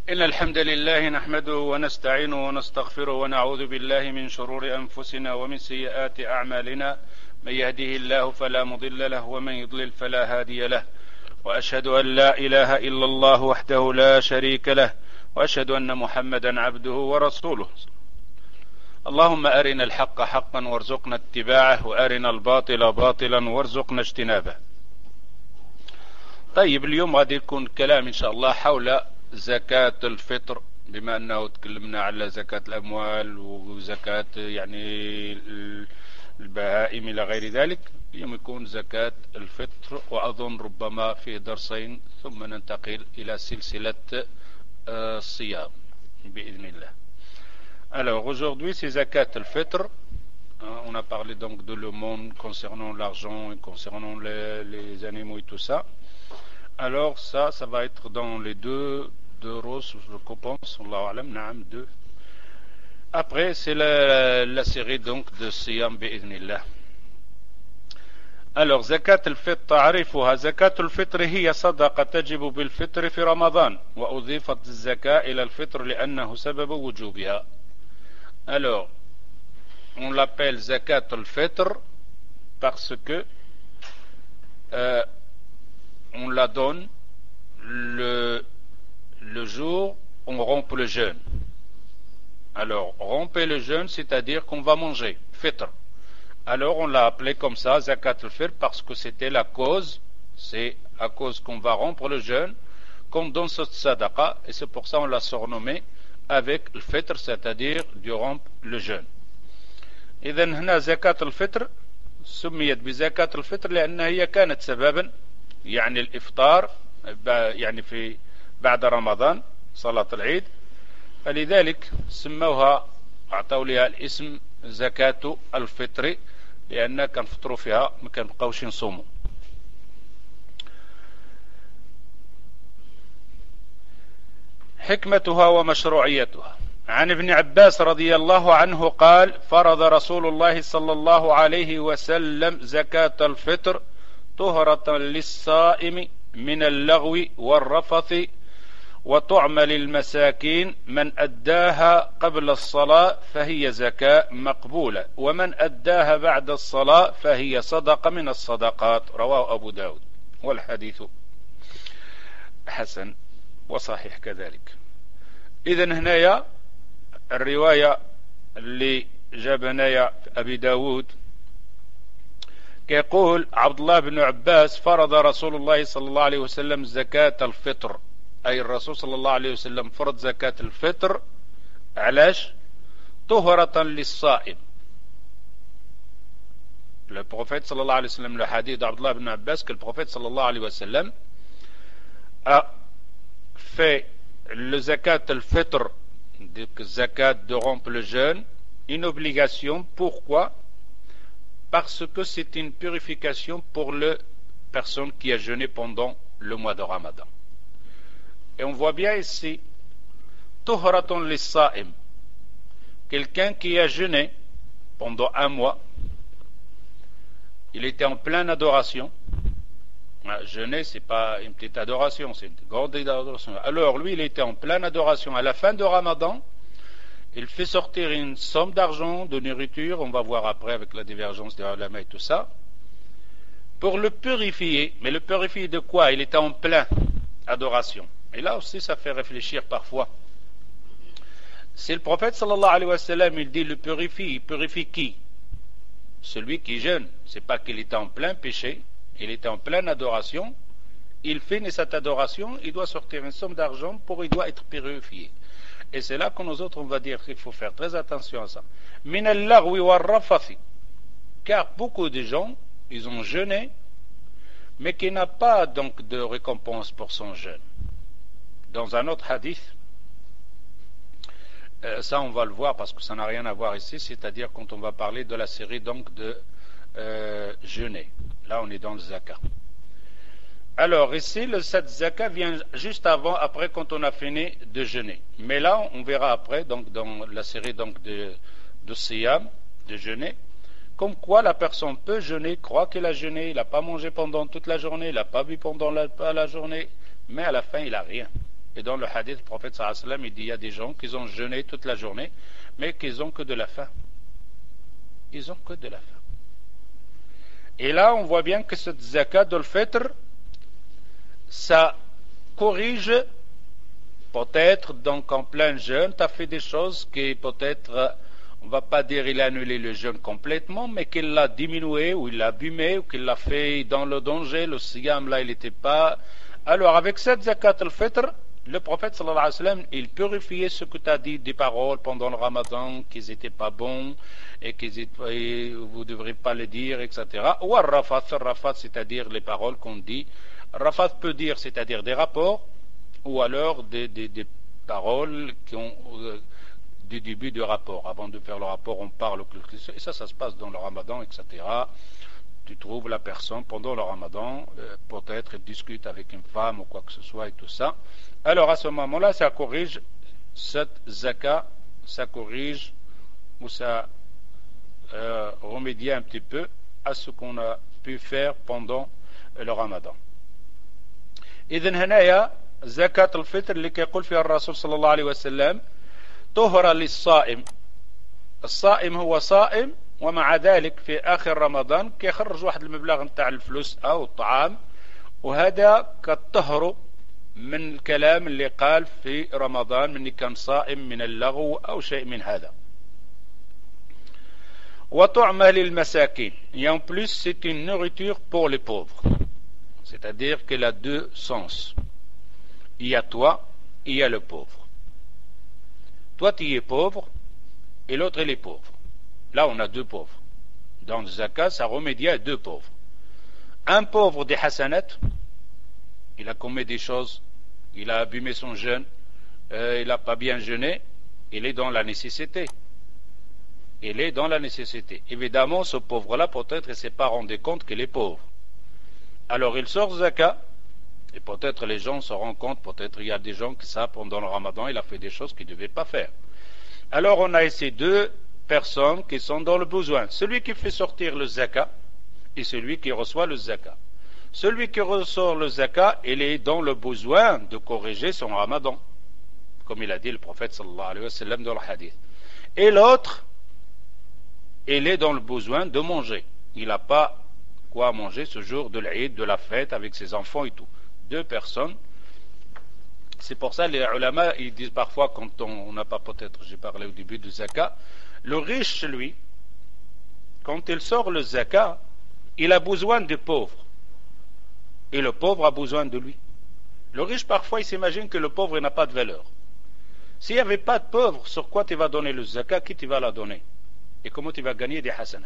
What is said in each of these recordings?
إن الحمد لله نحمده ونستعينه ونستغفره ونعوذ بالله من شرور أنفسنا ومن سيئات أعمالنا. من يهده الله فلا مضل له ومن يضلل فلا هادي له، وأشهد أن لا إله إلا الله وحده لا شريك له، وأشهد أن محمدا عبده ورسوله. اللهم أرنا الحق حقا وارزقنا اتباعه، وأرنا الباطل باطلا وارزقنا اجتنابه. طيب، اليوم غادي يكون كلام إن شاء الله حول زكاة الفطر، بما أنه تكلمنا على زكاة الأموال وزكاة يعني البهائم إلى غير ذلك. اليوم يكون زكاة الفطر، وأظن ربما في درسين ثم ننتقل إلى سلسلة الصيام بإذن الله. Alors aujourd'hui c'est zakat al-fitr. On a parlé donc de le monde concernant l'argent et concernant les animaux et tout ça. Alors ça va être dans les deux roses, je pense, Allahu alam, naam, deux. Après c'est la série donc de Siyam bi'idhnillah. Alors زكاة الفطر تعرفها. زكاة الفطر هي صدقة تجب بالفطر في رمضان، وأضيفت الزكاة إلى الفطر لأنه سبب وجوبها. Alors on l'appelle zakat al-fitr parce que on la donne le jour où on rompt le jeûne. Alors rompre le jeûne, c'est-à-dire qu'on va manger, fitr. Alors on l'a appelé comme ça, zakat al-fitr, parce que c'était la cause, c'est à cause qu'on va rompre le jeûne qu'on donne cette sadaqa, et c'est pour ça on l'a surnommé avec le fitr, c'est-à-dire du rompre le jeûne. إذن هنا زكاة الفطر سميت بزكاة الفطر لأنها هي كانت سببا يعني الإفطار يعني في بعد رمضان صلاة العيد، فلذلك سموها أعطوا لها الاسم زكاة الفطر، لأن كان فطروا فيها ما كنبقاوش نصوموا. حكمتها ومشروعيتها. عن ابن عباس رضي الله عنه قال: فرض رسول الله صلى الله عليه وسلم زكاة الفطر طهرة للصائم من اللغو والرفث وطعم للمساكين، من أداها قبل الصلاة فهي زكاة مقبولة، ومن أداها بعد الصلاة فهي صدقة من الصدقات. رواه أبو داود، والحديث حسن وصحيح كذلك. إذن هنايا الرواية اللي جابنايا أبي داود كيقول عبد الله بن عباس: فرض رسول الله صلى الله عليه وسلم زكاة الفطر، أي الرسول صلى الله عليه وسلم فرض زكاة الفطر. علاش؟ طهرة للصائم. Le prophète صلى الله عليه وسلم, le hadith d'Abdullah ibn Abbas, que le prophète صلى الله عليه وسلم a fait le zakat al-fitr, zakat de rompre le jeûne, une obligation. Pourquoi? Parce que c'est une purification pour la personne qui a jeûné pendant le mois de Ramadan. Et on voit bien ici tuhratun lis-sa'im, quelqu'un qui a jeûné pendant un mois, il était en pleine adoration. Jeûner, c'est pas une petite adoration, c'est une grande adoration. Alors lui, il était en pleine adoration. À la fin de Ramadan, il fait sortir une somme d'argent, de nourriture, on va voir après avec la divergence des ulama et tout ça, pour le purifier. Mais le purifier de quoi? Il était en pleine adoration. Et là aussi, ça fait réfléchir parfois. Si le prophète sallallahu alayhi wa sallam, il dit le purifie, il purifie qui? Celui qui jeûne. C'est pas qu'il était en plein péché, il était en pleine adoration, il finit cette adoration, il doit sortir une somme d'argent il doit être purifié. Et c'est là que nous autres on va dire qu'il faut faire très attention à ça. Min al-laghwi war-rafathi. Car beaucoup de gens, ils ont jeûné, mais qui n'a pas donc de récompense pour son jeûne. Dans un autre hadith, ça on va le voir parce que ça n'a rien à voir ici, c'est-à-dire quand on va parler de la série donc de jeûner. Là on est dans le zakat. Alors ici cette zakat vient juste après quand on a fini de jeûner. Mais là on verra après donc dans la série donc de siyam, de jeûner, comme quoi la personne peut jeûner, croit qu'il a jeûné, il n'a pas mangé pendant toute la journée, il n'a pas bu pendant la journée, mais à la fin il n'a rien. Et dans le hadith, le prophète sallallahu alayhi wa sallam, il dit, il y a des gens qui ont jeûné toute la journée, mais qui n'ont que de la faim. Ils ont que de la faim. Et là, on voit bien que cette zakat al-fitr, ça corrige, peut-être, donc en plein jeûne, tu as fait des choses qui peut-être, on ne va pas dire il a annulé le jeûne complètement, mais qu'il l'a diminué, ou il l'a abîmé, ou qu'il l'a fait dans le danger, le siyam là, il n'était pas. Alors, avec cette zakat al-fitr, le prophète sallallahu alayhi wa sallam, il purifiait ce que tu as dit des paroles pendant le ramadan, qu'ils n'étaient pas bons, et vous ne devrez pas les dire, etc. Ou al-rafat, c'est-à-dire les paroles qu'on dit. Rafat peut dire, c'est-à-dire des rapports, ou alors des paroles qui ont du début du rapport. Avant de faire le rapport, on parle, et ça se passe dans le ramadan, etc. Tu trouves la personne pendant le ramadan, peut-être elle discute avec une femme ou quoi que ce soit et tout ça. Alors à ce moment-là, ça corrige cette zakat, ça corrige ou ça remédie un petit peu à ce qu'on a pu faire pendant le ramadan. إذن هنايا زكاة الفطر اللي كيقول فيها الرسول صلى الله عليه وسلم طهرة للصائم. الصائم هو صائم ومع ذلك في آخر رمضان كيخرج واحد المبلغ نتاع الفلوس أو الطعام، وهذا كالطهر من الكلام اللي قال في رمضان من كان صائم من اللغو أو شيء من هذا. وطعمة للمساكين. Et en plus c'est une nourriture pour les pauvres. C'est-à-dire qu'elle a deux sens. Il y a toi et il y a le pauvre. Toi tu es pauvre et l'autre il est pauvre. Là on a deux pauvres. Dans le zakat ça remédie à deux pauvres. Un pauvre des hasanat, il a commis des choses, il a abîmé son jeûne, il n'a pas bien jeûné, il est dans la nécessité. Il est dans la nécessité. Évidemment ce pauvre-là peut-être il ne s'est pas rendu compte qu'il est pauvre. Alors il sort zakat, et peut-être les gens se rendent compte, peut-être il y a des gens qui savent pendant le ramadan, il a fait des choses qu'il ne devait pas faire. Alors on a ces deux personnes qui sont dans le besoin. Celui qui fait sortir le zakat et celui qui reçoit le zakat. Celui qui reçoit le zakat, il est dans le besoin de corriger son ramadan, comme il a dit le prophète sallallahu alayhi wa sallam dans le hadith. Et l'autre, il est dans le besoin de manger. Il n'a pas quoi manger ce jour de l'Eid, de la fête avec ses enfants et tout. Deux personnes. C'est pour ça les ulama ils disent parfois quand on n'a pas peut-être, j'ai parlé au début du zakat, le riche lui, quand il sort le zakat, il a besoin du pauvre. Et le pauvre a besoin de lui. Le riche parfois il s'imagine que le pauvre n'a pas de valeur. S'il n'y avait pas de pauvre, sur quoi tu vas donner le zakat, qui tu vas la donner? Et comment tu vas gagner des hasanats?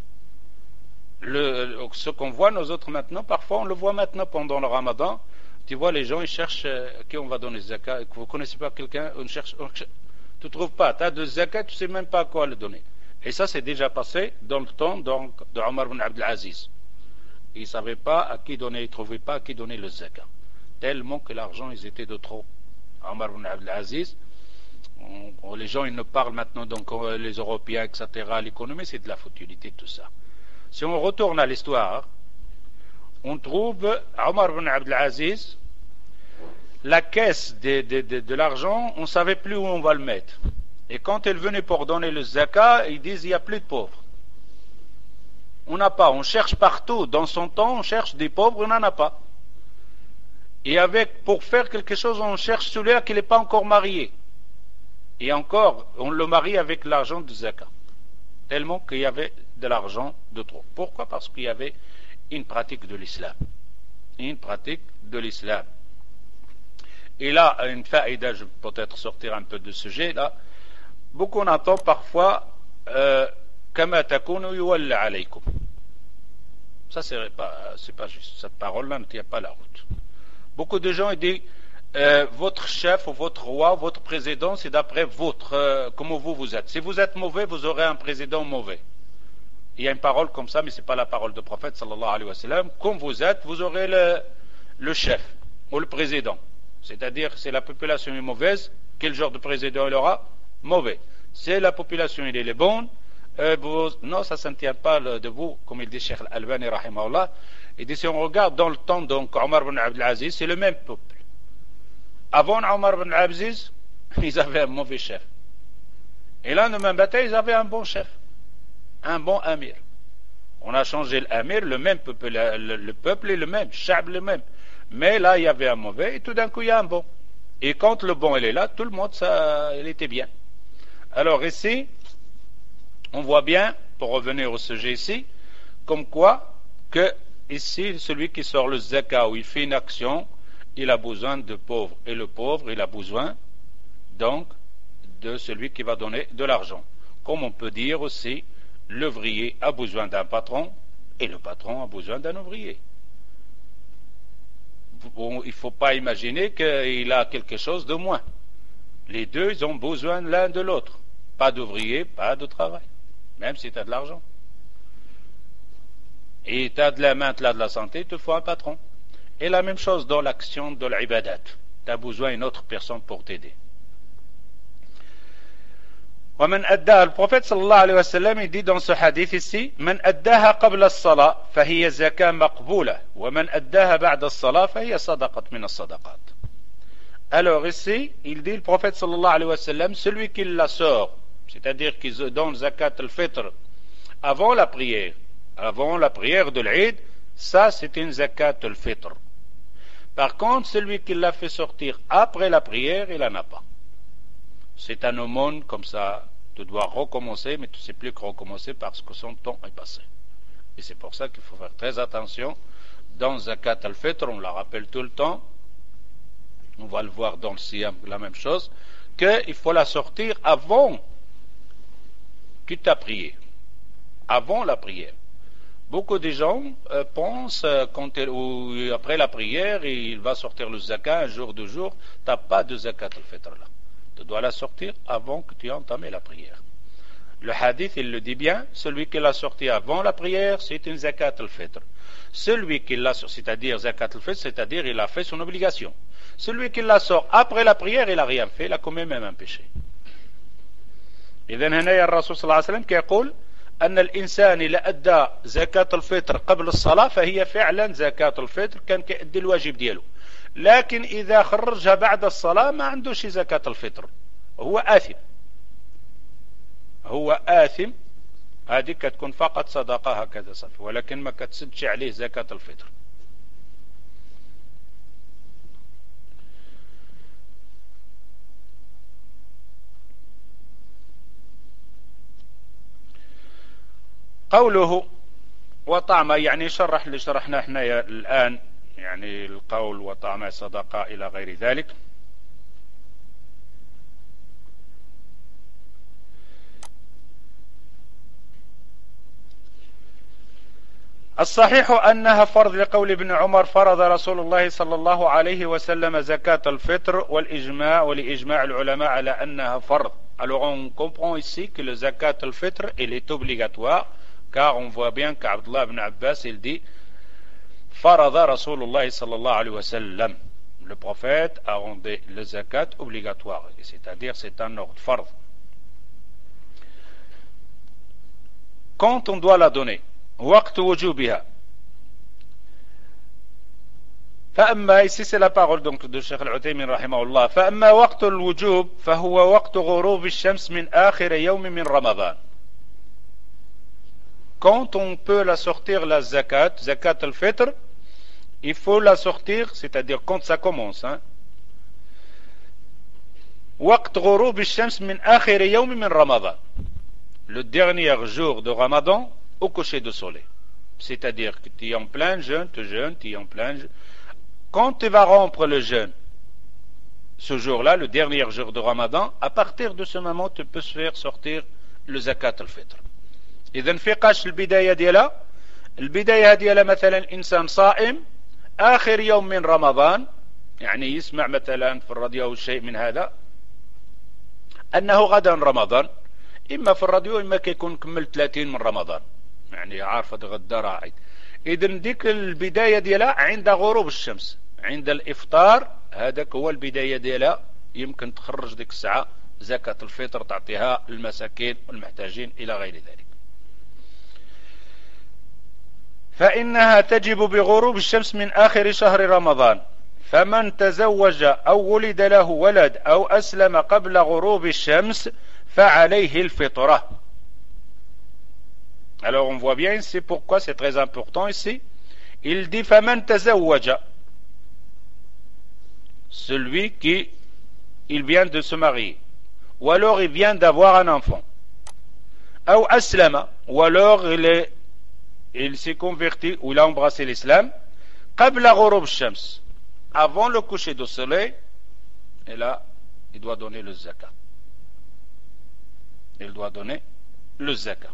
Ce qu'on voit nous autres maintenant, parfois on le voit maintenant pendant le ramadan, tu vois les gens ils cherchent à qui on va donner zakat, vous ne connaissez pas quelqu'un, tu ne trouves pas, tu as de zakat, tu ne sais même pas à quoi le donner. Et ça c'est déjà passé dans le temps donc, de Omar ibn Abdel Aziz. Il ne savait pas à qui donner, il ne trouvait pas à qui donner le zakat. Tellement que l'argent ils étaient de trop. Omar ibn Abdel Aziz, les gens ils nous parlent maintenant, donc les Européens, etc., l'économie c'est de la futilité tout ça. Si on retourne à l'histoire, on trouve Omar ibn Abdel Aziz, la caisse de l'argent, on ne savait plus où on va le mettre. Et quand il venait pour donner le zakat, ils disent il n'y a plus de pauvres. On n'a pas, on cherche partout. Dans son temps, on cherche des pauvres, on n'en a pas. Et pour faire quelque chose, on cherche celui-là qui n'est pas encore marié. Et encore, on le marie avec l'argent du zakat. Tellement qu'il y avait de l'argent de trop. Pourquoi? Parce qu'il y avait une pratique de l'islam. Une pratique de l'islam. Et là, une faïda, je vais peut-être sortir un peu de ce sujet, là. Beaucoup on entend parfois Kama takunu yuwalla alaykum. Ça, c'est pas juste. Cette parole-là ne tient pas la route. Beaucoup de gens disent votre chef ou votre roi, votre président, c'est d'après comment vous êtes. Si vous êtes mauvais, vous aurez un président mauvais. Il y a une parole comme ça, mais ce n'est pas la parole du prophète sallallahu alayhi wa sallam. Comme vous êtes, vous aurez le chef ou le président. C'est-à-dire, si la population est mauvaise, quel genre de président il aura? Mauvais. Si la population elle est bonne, non, ça ne tient pas de vous, comme il dit Cheikh Al-Albani rahimahullah. Il dit, si on regarde dans le temps, donc, Omar ibn Abdel Aziz, c'est le même peuple. Avant Omar ibn Abdelaziz, ils avaient un mauvais chef. Et là, le lendemain matin, ils avaient un bon chef, un bon amir. On a changé l'amir, le même peuple, le peuple est le même, Shab le même. Mais là, il y avait un mauvais, et tout d'un coup, il y a un bon. Et quand le bon, il est là, tout le monde, ça, il était bien. Alors ici, on voit bien, pour revenir au sujet ici, comme quoi, que ici, celui qui sort le zakat ou il fait une action, il a besoin de pauvres. Et le pauvre, il a besoin, donc, de celui qui va donner de l'argent. Comme on peut dire aussi, l'ouvrier a besoin d'un patron et le patron a besoin d'un ouvrier. Bon, il ne faut pas imaginer qu'il a quelque chose de moins. Les deux, ils ont besoin l'un de l'autre. Pas d'ouvrier, pas de travail. Même si tu as de l'argent. Et tu as de la main, tu as de la santé, il te faut un patron. Et la même chose dans l'action de l'ibadat. Tu as besoin d'une autre personne pour t'aider. ومن أداها البروفيت صلى الله عليه وسلم il dit dans ce hadith ici من أداها قبل الصلاة فهي زكاة مقبولة ومن أداها بعد الصلاة فهي صدقة من الصدقات. Alors ici il dit le prophète صلى الله عليه وسلم celui qui la sort, c'est-à-dire qui donne zakat al-fitr avant la prière de l'Eid, ça c'est une zakat al-fitr. Par contre celui qui l'a fait sortir après la prière, il n'en a pas. C'est un aumône comme ça, tu dois recommencer, mais tu ne sais plus que recommencer parce que son temps est passé. Et c'est pour ça qu'il faut faire très attention. Dans Zakat al-Fitr, on la rappelle tout le temps, on va le voir dans le Siyam, la même chose, qu'il faut la sortir avant que tu as prié. Avant la prière. Beaucoup de gens pensent ou après la prière, il va sortir le Zakat un jour, 2 jours, tu n'as pas de Zakat al-Fitr là. Tu dois la sortir avant que tu aies entamé la prière. Le hadith, il le dit bien, celui qui l'a sorti avant la prière, c'est une zakat al-fitr. Celui qui l'a sorti, c'est-à-dire zakat al-fitr, c'est-à-dire il a fait son obligation. Celui qui la sort après la prière, il n'a rien fait, il a commis même un péché. إذن هنا الرسول صلى الله عليه وسلم يقول أن الإنسان إذا أدى زكاة الفطر قبل الصلاة فهي فعلا زكاة الفطر كان كيأدي الواجب ديالو. لكن إذا خرجها بعد الصلاة ما عندوش زكاة الفطر، هو آثم. هذه كتكون فقط صدقة هكذا صافي، ولكن ما كتسدش عليه زكاة الفطر. قوله وطعم يعني شرح اللي شرحناه احنا الآن، يعني القول وطعم صدقة إلى غير ذلك. الصحيح أنها فرض لقول ابن عمر فرض رسول الله صلى الله عليه وسلم زكاة الفطر ولإجماع العلماء على أنها فرض. Alors on comprend ici que le zakat al-fitr il est obligatoire, car on voit bien qu'Abdullah ibn Abbas il dit Farada Rasulullah sallallahu alayhi wa sallam. Le prophète a rendu le zakat obligatoire, c'est-à-dire c'est un ordre fard. Quand on doit la donner, waqt wujubiha. فأما ici c'est la parole donc de Cheikh Al-Uthaymin rahimahullah. فأما وقت الوجوب فهو وقت غروب الشمس من آخر يوم من رمضان. Quand on peut la sortir la zakat, zakat al-fitr, il faut la sortir, c'est-à-dire quand ça commence. وقت غروب الشمس من آخر يوم من رمضان. Le dernier jour de Ramadan au coucher du soleil. C'est-à-dire que tu es en plein jeûne, tu es en plein jeûne. Quand tu vas rompre le jeûne, ce jour-là, le dernier jour de Ramadan, à partir de ce moment, tu peux faire sortir le zakat al-fitr. إذن فيقاش البداية ديالها مثلا الإنسان صائم آخر يوم من رمضان، يعني يسمع مثلا في الراديو أو شيء من هذا أنه غدا رمضان، إما في الراديو إما كيكون كمل 30 من رمضان، يعني عارفة غدا راعي. إذن ديك البداية ديالها عند غروب الشمس، عند الإفطار هذاك هو البداية ديالها، يمكن تخرج ديك الساعة زكاة الفطر تعطيها المساكين والمحتاجين إلى غير ذلك. فإنها تجب بغروب الشمس من آخر شهر رمضان، فمن تزوج أو ولد له ولد أو أسلم قبل غروب الشمس فعليه الفطرة. Alors on voit bien, c'est pourquoi c'est très important ici. Il dit فمن تزوج, celui qui il vient de se marier, ou alors il vient d'avoir un enfant, أو أسلم, ou alors il s'est converti ou il a embrassé l'islam, قبل غروب الشمس, avant le coucher du soleil, et là il doit donner le zakat. Il doit donner le zakat.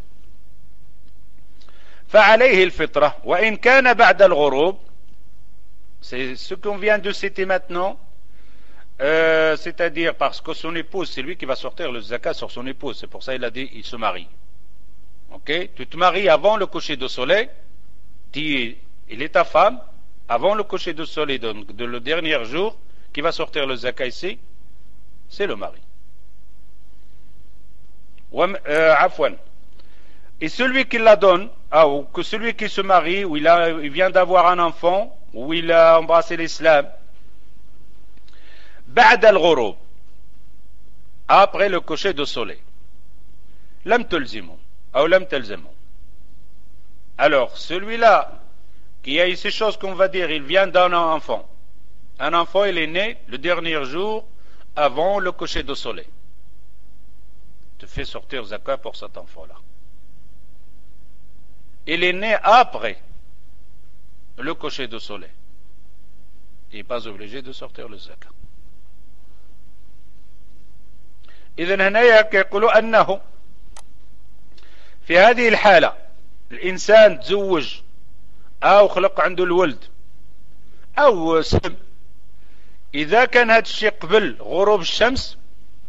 فعليه الفطرة وإن كان بعد الغروب, c'est ce qu'on vient de citer maintenant, c'est-à-dire parce que son épouse, c'est lui qui va sortir le zakat sur son épouse, c'est pour ça qu'il a dit il se marie. Ok, tu te maries avant le coucher du soleil, il est ta femme, avant le coucher du soleil de le dernier jour, qui va sortir le zakat ici, c'est le mari. Et celui qui la donne, ou que celui qui se marie, ou il vient d'avoir un enfant, ou il a embrassé l'islam, بعد الغروب, après le coucher du soleil, لم تلزمه ou لم تلزمه. Alors celui-là qui a eu ces choses qu'on va dire, il vient d'un enfant. Un enfant, il est né le dernier jour avant le coucher du soleil. Tu fais sortir zakat pour cet enfant-là. Il est né après le coucher du soleil. Il n'est pas obligé de sortir le zakat. إذن هنا يقولوا أنه في هذه الحالة الإنسان تزوج أو خلق عنده الولد أو سلم، إذا كان هذا الشيء قبل غروب الشمس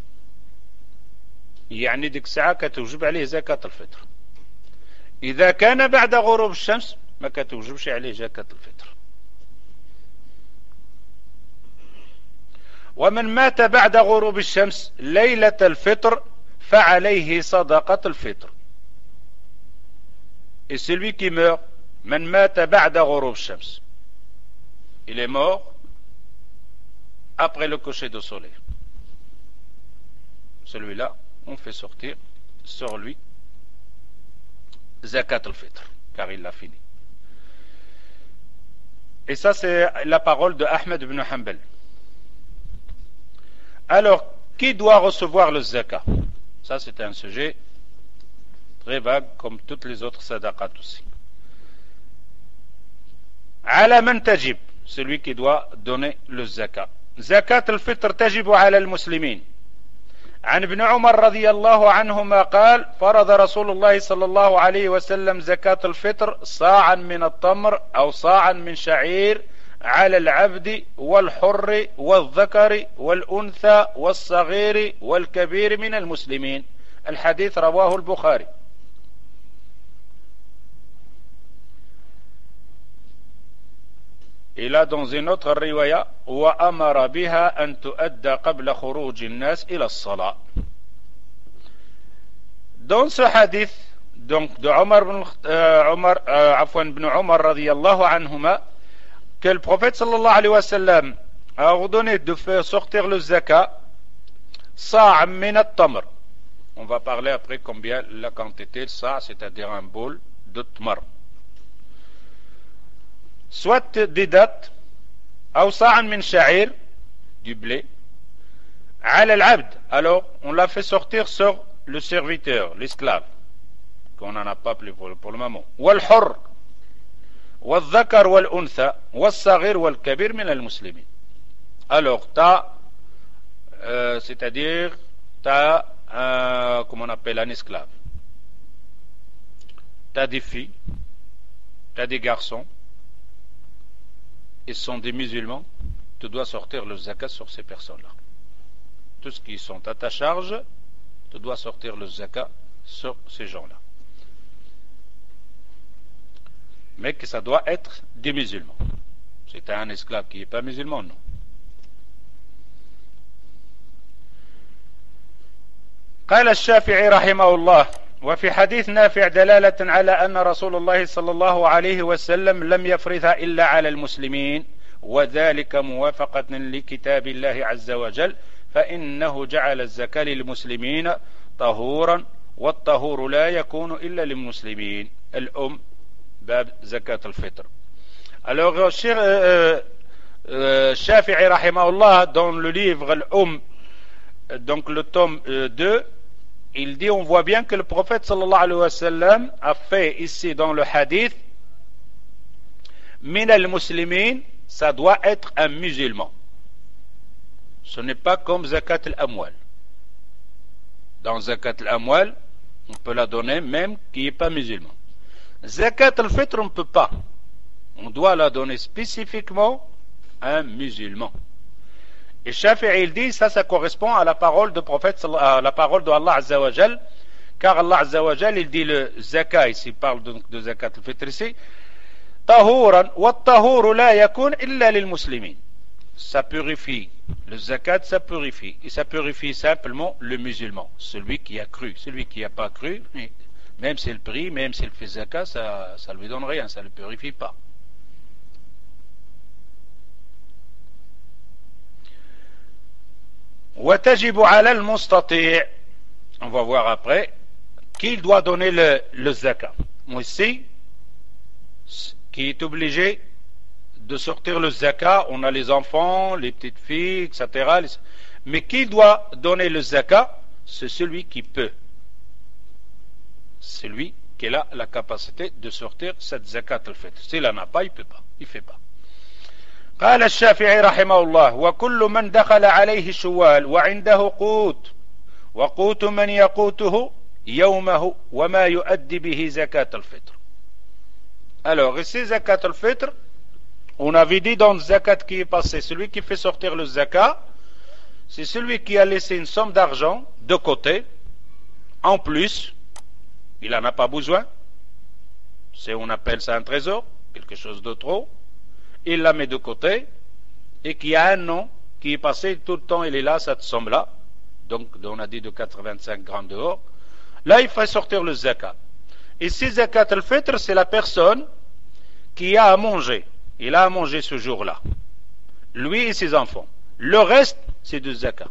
يعني ديك الساعة كتوجب عليه زكاة الفطر. إذا كان بعد غروب الشمس ما كتوجبش عليه زكاة الفطر. ومن مات بعد غروب الشمس ليلة الفطر فعليه صدقة الفطر. Et celui qui meurt, من مات بعد غروب الشمس, il est mort après le coucher du soleil. Celui-là, on fait sortir sur lui zakat al-fitr, car il l'a fini. Et ça, c'est la parole de Ahmed ibn Hanbal. Alors, qui doit recevoir le zakat? Ça, c'est un sujet très vague, comme toutes les autres sadaqat aussi. Ala man tajib, celui qui doit donner le zakat. Zakat al-fitr tajibu ala al-muslimin. عن ابن عمر رضي الله عنهما قال فرض رسول الله صلى الله عليه وسلم زكاة الفطر صاعا من التمر أو صاعا من شعير على العبد والحر والذكر والأنثى والصغير والكبير من المسلمين. الحديث رواه البخاري. Il a dans une autre riwaya وأمر بها أن تؤدى قبل خروج الناس إلى الصلاة. Dans ce hadith donc de ibn Umar radiyallahu anhuma, que le prophète sallallahu alayhi wa sallam a ordonné de faire sortir le zakat sa' min at-tamr. On va parler après combien la quantité sa', c'est-à-dire un bol de tmar. Soit des dattes, ou sa'an min sha'ir, du blé, ala al-abd, alors on l'a fait sortir sur le serviteur, l'esclave, qu'on n'en a pas plus pour le moment, wal hurr, wal dhakar wal untha, wal saghir wal kabir min al-muslimin. Alors c'est-à-dire comment on appelle un esclave, t'as des filles, t'as des garçons, ils sont des musulmans, tu dois sortir le zakat sur ces personnes-là. Tous ceux qui sont à ta charge, tu dois sortir le zakat sur ces gens-là. Mais que ça doit être des musulmans. C'est un esclave qui n'est pas musulman, non. قال الشافعي رحمه الله وفي حديث نافع دلالة على أن رسول الله صلى الله عليه وسلم لم يفرضها إلا على المسلمين وذلك موافقة لكتاب الله عز وجل فإنه جعل الزكاة للمسلمين طهورا والطهور لا يكون إلا للمسلمين. باب زكاة الفطر. Alors, Shafi'i rahimahullah, dans le livre donc le tome 2, il dit, on voit bien que le prophète sallallahu alayhi wa sallam a fait ici dans le hadith, min al-muslimin, ça doit être un musulman. Ce n'est pas comme zakat al-amwal. Dans zakat al-amwal, on peut la donner même qui n'est pas musulman. Zakat al-fitr, on ne peut pas. On doit la donner spécifiquement à un musulman. Et Shafi'i il dit, ça correspond à la parole du prophète, à la parole de Allah Azza wa Jal, car Allah Azza wa Jal, il dit le zakat, ici, il parle donc de zakat al-fitr ici, tahuran, wa tahuru la yakun illa lil muslimin. Ça purifie. Le zakat, ça purifie. Et ça purifie simplement le musulman, celui qui a cru. Celui qui n'a pas cru, même s'il prie, même s'il fait zakat, ça ne lui donne rien, ça ne le purifie pas. وتجب على المستطيع, on va voir après, qui doit donner le zakat. Ici, qui est obligé de sortir le zakat, on a les enfants, les petites filles, etc. Mais qui doit donner le zakat? C'est celui qui peut. Celui qui a la capacité de sortir cette zakat al-fitr. S'il n'en a pas, il ne peut pas. Il ne fait pas. قال الشافعي رحمه الله وكل من دخل عليه شوال وعنده قوت وقوت من يقوته يومه وما يؤدي به زكاة الفطر. Alors ici zakat al-fitr, on avait dit dans le zakat qui est passé, celui qui fait sortir le zakat, c'est celui qui a laissé une somme d'argent de côté, en plus, il n'en a pas besoin, on appelle ça un trésor, quelque chose de trop, il la met de côté, et qui a un an, qui est passé tout le temps, il est là, cette somme-là, donc on a dit de 85 grammes dehors, là il fait sortir le zakat. Ici zakat al-fitr, c'est la personne qui a à manger, il a à manger ce jour-là, lui et ses enfants. Le reste, c'est du zakat.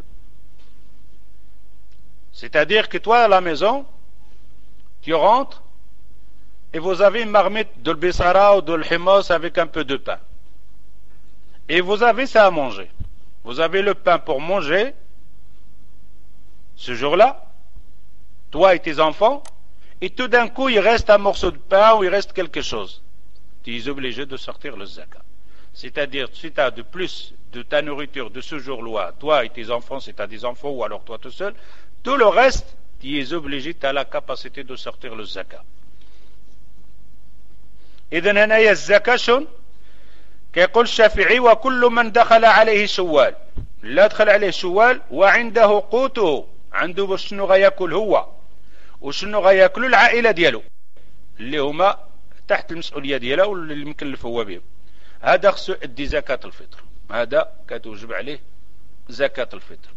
C'est-à-dire que toi, à la maison, tu rentres, et vous avez une marmite de l'bissara ou de l'himos avec un peu de pain. Et vous avez ça à manger. Vous avez le pain pour manger ce jour-là, toi et tes enfants, et tout d'un coup, il reste un morceau de pain ou il reste quelque chose. Tu es obligé de sortir le zakat. C'est-à-dire, si tu as de plus de ta nourriture de ce jour-là, toi et tes enfants, si tu as des enfants ou alors toi tout seul, tout le reste, tu es obligé, tu as la capacité de sortir le zakat. إذن هنا الزكاة شون كيقول الشافعي وكل من دخل عليه شوال لا دخل عليه شوال وعنده قوته عنده شنو غياكل هو وشنو غياكل العائلة ديالو اللي هما تحت المسؤولية ديالها واللي مكلف هو بهم هذا خصو يؤدي زكاة الفطر هذا كتوجب عليه زكاة الفطر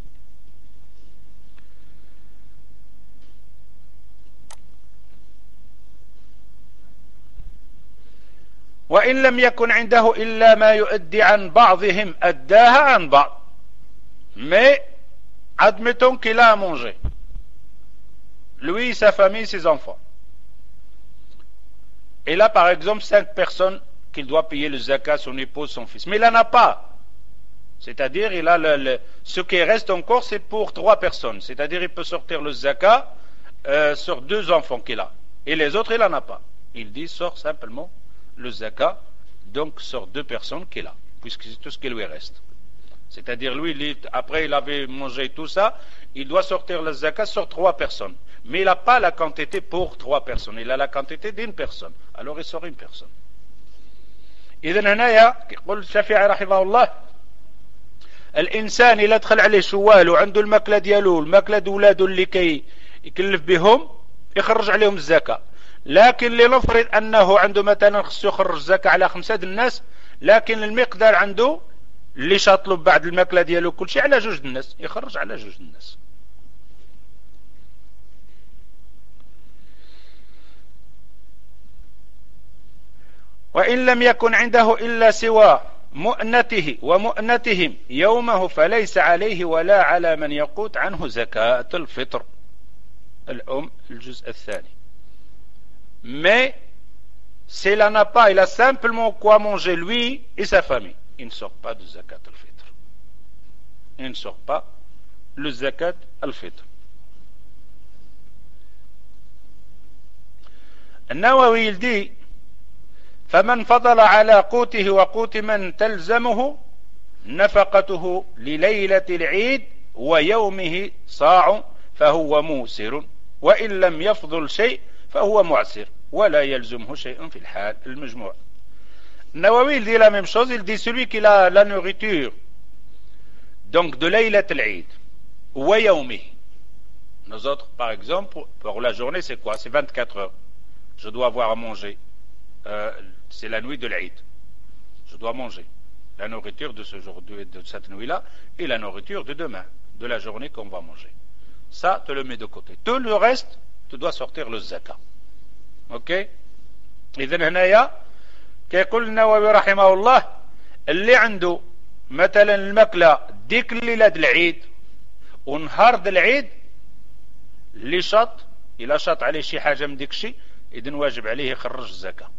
وإن لم يكن عنده إلا ما يؤدي عن بعضهم أداها عن بعض mais admettons qu'il a à manger lui, sa famille, ses enfants et là par exemple 5 personnes qu'il doit payer le zakat, son épouse, son fils mais il n'en a pas, c'est-à-dire il a ce qui reste encore c'est pour 3 personnes, c'est-à-dire il peut sortir le zakat sur 2 enfants qu'il a et les autres il n'en a pas, il dit sort simplement le zakat, donc sur 2 personnes qu'il a, puisque c'est tout ce qui lui reste. C'est-à-dire lui, après il avait mangé tout ça, il doit sortir le zakat sur 3 personnes. Mais il n'a pas la quantité pour 3 personnes, il a la quantité d'une personne. Alors il sort une personne. إذن هنايا يقول الشافعي رحمه الله الإنسان إذا دخل عليه شوال وعنده الماكلة ديالو الماكلة دولاده اللي كي يكلف بهم يخرج عليهم الزكاة. لكن لنفرض أنه عنده مثلا خصو يخرج الزكاة على 5 الناس لكن المقدار عنده اللي شاطلو بعد الماكلة ديالو كل شيء على 2 الناس يخرج على 2 الناس. وإن لم يكن عنده إلا سوى مؤنته ومؤنتهم يومه فليس عليه ولا على من يقوت عنه زكاة الفطر. الجزء الثاني. Mais s'il n'en a pas, il a simplement quoi manger lui et sa famille, il ne sort pas de zakat al-fitr. Il ne sort pas le zakat al-fitr. النووي il dit فمن فضل على قوته وقوت من تلزمه نفقته لليلة العيد ويومه صاع فهو موسر وإن لم يفضل شيء فهو معسر ولا يلزمه شيء في الحال. المجموع. النووي il dit la même chose, il dit celui qui a la nourriture donc de Laylat al-Eid wa yawmihi. Nous autres par exemple pour la journée c'est quoi? C'est 24 heures. Je dois avoir à manger. C'est la nuit de l'Eid. Je dois manger la nourriture de ce jour, de cette nuit-là, et la nourriture de demain, de la journée qu'on va manger. Ça, tu le mets de côté. Tout le reste, tu dois sortir le zakat. Ok? إذن هنايا كيقول النووي رحمه الله اللي عنده مثلا الماكلة ديك الليلة د العيد ونهار د العيد اللي شاط إلا شاط عليه شي حاجة من ديك الشيء إذن واجب عليه يخرج الزكاة.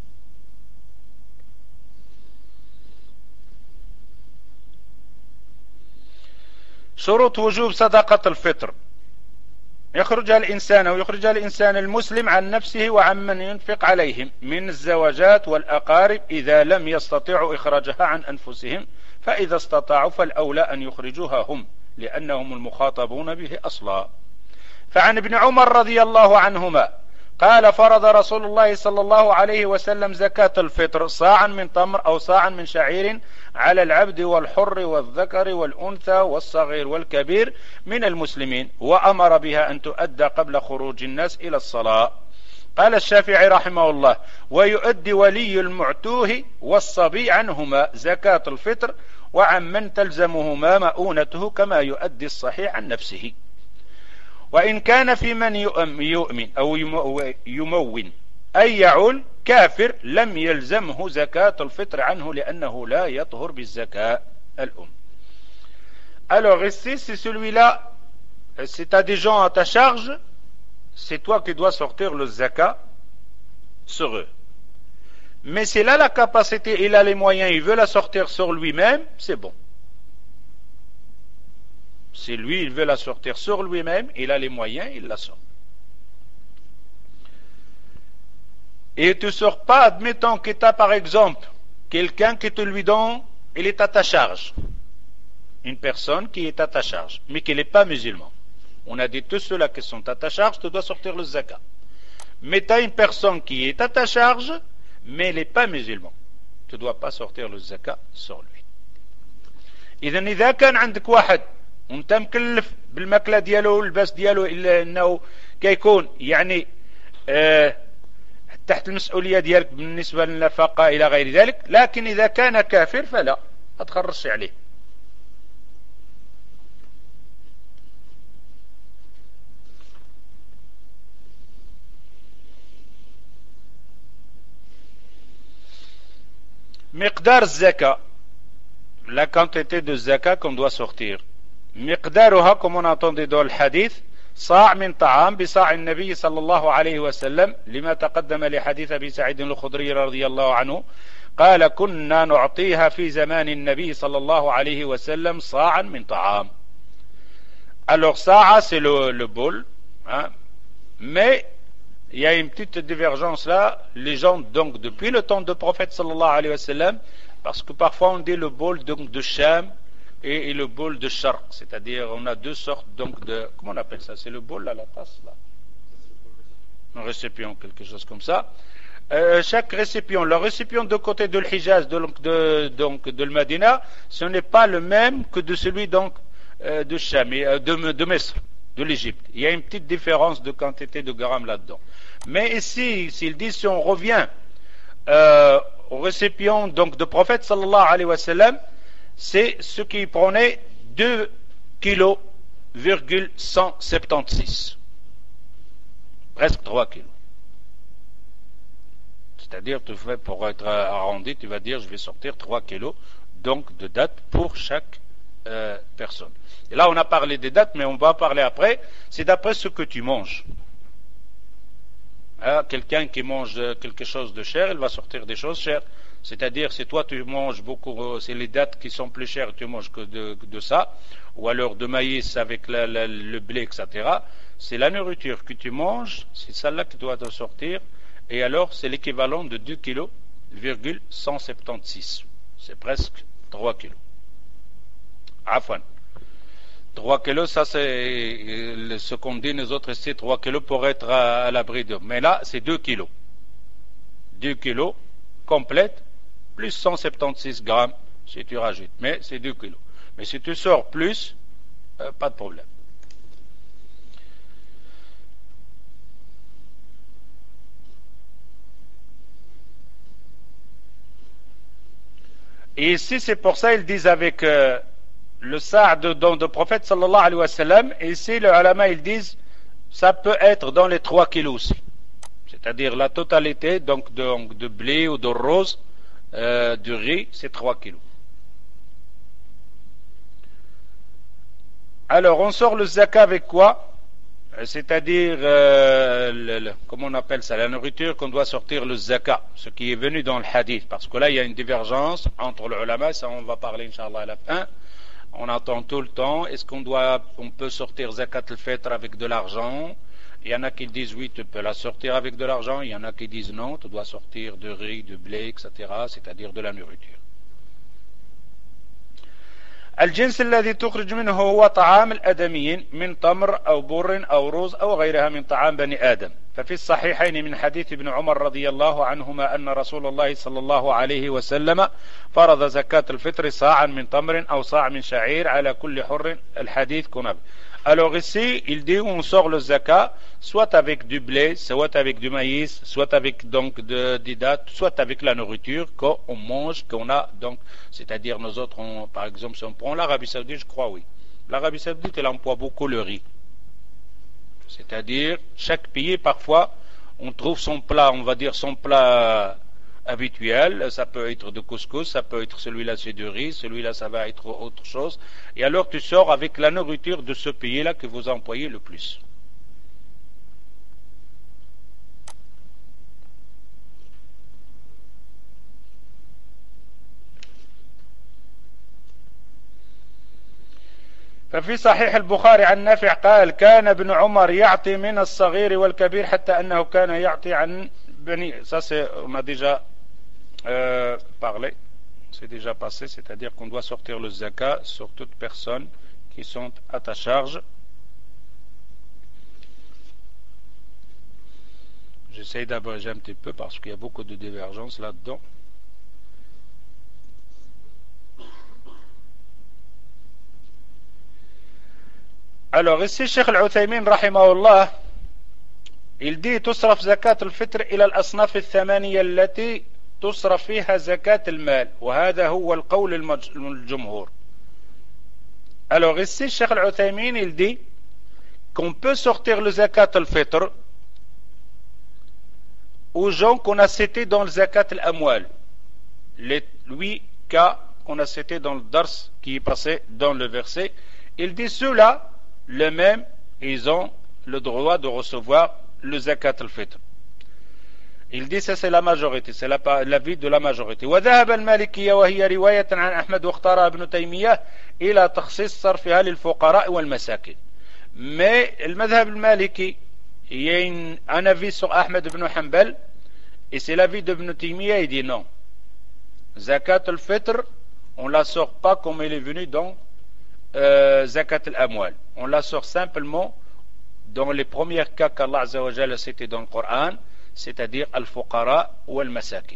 شروط وجوب صدقة الفطر. يخرجها الإنسان أو يخرجها الإنسان المسلم عن نفسه وعن من ينفق عليهم من الزوجات والأقارب إذا لم يستطيعوا إخراجها عن أنفسهم، فإذا استطاعوا فالأولى أن يخرجوها هم لأنهم المخاطبون به أصلا. فعن ابن عمر رضي الله عنهما قال فرض رسول الله صلى الله عليه وسلم زكاة الفطر صاعا من تمر أو صاعا من شعير على العبد والحر والذكر والأنثى والصغير والكبير من المسلمين، وأمر بها أن تؤدى قبل خروج الناس إلى الصلاة. قال الشافعي رحمه الله ويؤدي ولي المعتوه والصبي عنهما زكاة الفطر وعن من تلزمهما مؤونته كما يؤدي الصحيح عن نفسه. وإن كان في من يؤمن أو يمون أي يعول كافر لم يلزمه زكاة الفطر عنه لأنه لا يطهر بالزكاة الأم. Alors ici, c'est celui-là, si tu as des gens à ta charge, c'est toi qui dois sortir le zakat sur eux. Mais s'il a la capacité, il a les moyens, il veut la sortir sur lui-même, c'est bon. Si lui, il veut la sortir sur lui-même, il a les moyens, il la sort. Et tu ne sors pas, admettons que tu as par exemple quelqu'un qui te lui donne, il est à ta charge. Une personne qui est à ta charge, mais qui n'est pas musulman. On a dit tous ceux-là qui sont à ta charge, tu dois sortir le zakat. Mais tu as une personne qui est à ta charge, mais elle n'est pas musulman. Tu ne dois pas sortir le zakat sur lui. إذن إذا كان عندك واحد وانت مكلف بالماكله ديالو واللباس ديالو الا انه كيكون يعني تحت المسؤوليه ديالك بالنسبه للنفقه الى غير ذلك، لكن اذا كان كافر فلا ما تخرجش عليه. مقدار الزكاه، la quantité de zakat qu'on doit sortir. مقدارها comme on a entendu dans le hadith صاع من طعام بصاع النبي صلى الله عليه وسلم لما تقدم لحديث أبي سعيد الخدري رضي الله عنه قال كنا نعطيها في زمان النبي صلى الله عليه وسلم صاعا من طعام. Alors صاع c'est le bol, hein? Mais il y a une petite divergence là, les gens donc depuis le temps du prophète sallallahu alayhi wa sallam, parce que parfois on dit le bol donc de Sham et le bol de Sharq, c'est-à-dire on a deux sortes donc de, comment on appelle ça, c'est le bol là, la tasse là, un récipient, quelque chose comme ça. Chaque récipient, le récipient de côté de l'Hijaz, donc de l'Madina, ce n'est pas le même que de celui donc de Sham, de Misr, de l'Égypte. Il y a une petite différence de quantité de grammes là-dedans. Mais ici, s'il dit, si on revient au récipient donc de prophète sallallahu alayhi wa sallam, c'est ce qui prenait 2,176 kg, presque 3 kg. C'est-à-dire, tu fais, pour être arrondi, tu vas dire, je vais sortir 3 kg donc de date pour chaque personne. Et là on a parlé des dates, mais on va en parler après. C'est d'après ce que tu manges. Quelqu'un qui mange quelque chose de cher, il va sortir des choses chères. C'est-à-dire, si toi tu manges beaucoup, c'est les dates qui sont plus chères, tu manges que de ça, ou alors de maïs avec le blé, etc. C'est la nourriture que tu manges, c'est celle-là qui doit te sortir, et alors c'est l'équivalent de 2,176 kg. C'est presque 3 kg. Afwan. 3 kilos, ça c'est ce qu'on dit nous autres ici, 3 kilos pour être à l'abri de. Mais là, c'est 2 kilos. 2 kilos complète, plus 176 grammes si tu rajoutes. Mais c'est 2 kilos. Mais si tu sors plus, pas de problème. Et ici, c'est pour ça, ils disent avec le sa'd de prophète sallallahu alayhi wa sallam, et ici, les ulama, ils disent, ça peut être dans les 3 kilos aussi. C'est-à-dire la totalité, donc de blé ou de rose, de riz, c'est 3 kilos. Alors, on sort le zakat avec quoi? C'est-à-dire, comment on appelle ça, la nourriture qu'on doit sortir le zakat, ce qui est venu dans le hadith, parce que là il y a une divergence entre les ulama, ça on va parler Inch'Allah à la fin. On entend tout le temps, est-ce qu'on peut sortir zakat al-fitr avec de l'argent? Il y en a qui disent oui, tu peux la sortir avec de l'argent, il y en a qui disent non, tu dois sortir de riz, de blé, etc., c'est-à-dire de la nourriture. الجنس الذي تخرج منه هو طعام الآدميين من تمر أو بر أو رز أو غيرها من طعام بني آدم. ففي الصحيحين من حديث ابن عمر رضي الله عنهما أن رسول الله صلى الله عليه وسلم فرض زكاة الفطر صاعا من تمر أو صاع من شعير على كل حر. الحديث كنب. Alors ici, il dit on sort le zakat, soit avec du blé, soit avec du maïs, soit avec donc des dattes, soit avec la nourriture qu'on mange, qu'on a donc, c'est-à-dire nous autres, par exemple, si on prend l'Arabie Saoudite, je crois oui. L'Arabie Saoudite, elle emploie beaucoup le riz. C'est-à-dire, chaque pays, parfois, on trouve son plat, on va dire son plat habituel, ça peut être de couscous, ça peut être celui-là c'est du riz, celui-là ça va être autre chose, et alors tu sors avec la nourriture de ce pays-là que vous employez le plus. ففي صحيح البخاري عن نافع قال كان ابن عمر يعطي من الصغير والكبير حتى أنه كان يعطي عن بني. Ça c'est, on a déjà parlé, c'est déjà passé, c'est-à-dire qu'on doit sortir le zakat sur toutes personnes qui sont à ta charge. J'essaie d'abréger un petit peu parce qu'il y a beaucoup de divergences là-dedans. Alors ici, Cheikh Al-Uthaymin, rahimahullah, il dit تصرف زكاة الفطر إلى الأصناف الثمانية التي تصرف فيها زكاة المال وهذا هو القول الجمهور. Alors ici, Cheikh Al-Uthaymin, il dit qu'on peut sortir le zakat al-fitr aux gens qu'on a cités dans le zakat al-amwal, les 8 cas qu'on a cités dans le dars qui est passé dans le verset. Il dit ceux-là, les mêmes, ils ont le droit de recevoir le zakat al-fitr. Il dit ça c'est la majorité, c'est l'avis de la majorité. وذهب المالكية وهي رواية عن أحمد واختارها ابن تيمية إلى تخصيص صرفها للفقراء والمساكين. Mais le madhab al-maliki, il y a un avis sur Ahmed ibn Hanbal et c'est l'avis d'Ibn Taymiyyah, il dit non. Zakat al-fitr, on la sort pas comme elle est venue dans zakat al-amwal. On la sort simplement dans les premiers cas qu'Allah Azza wa Jalla a cités dans le Coran, c'est-à-dire al-fuqara ou al-masakin.